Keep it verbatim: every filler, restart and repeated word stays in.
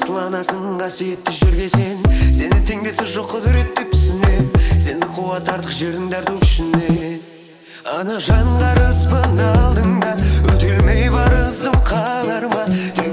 асыланасың қасиетті жерге сен. Сені теңдесі жоқ құдірет деп түсінем. Сені қуат артық жердің дәрті күшінен. Ана жан қарыспын алдыңда, өтелмей бар ізім қалар ма?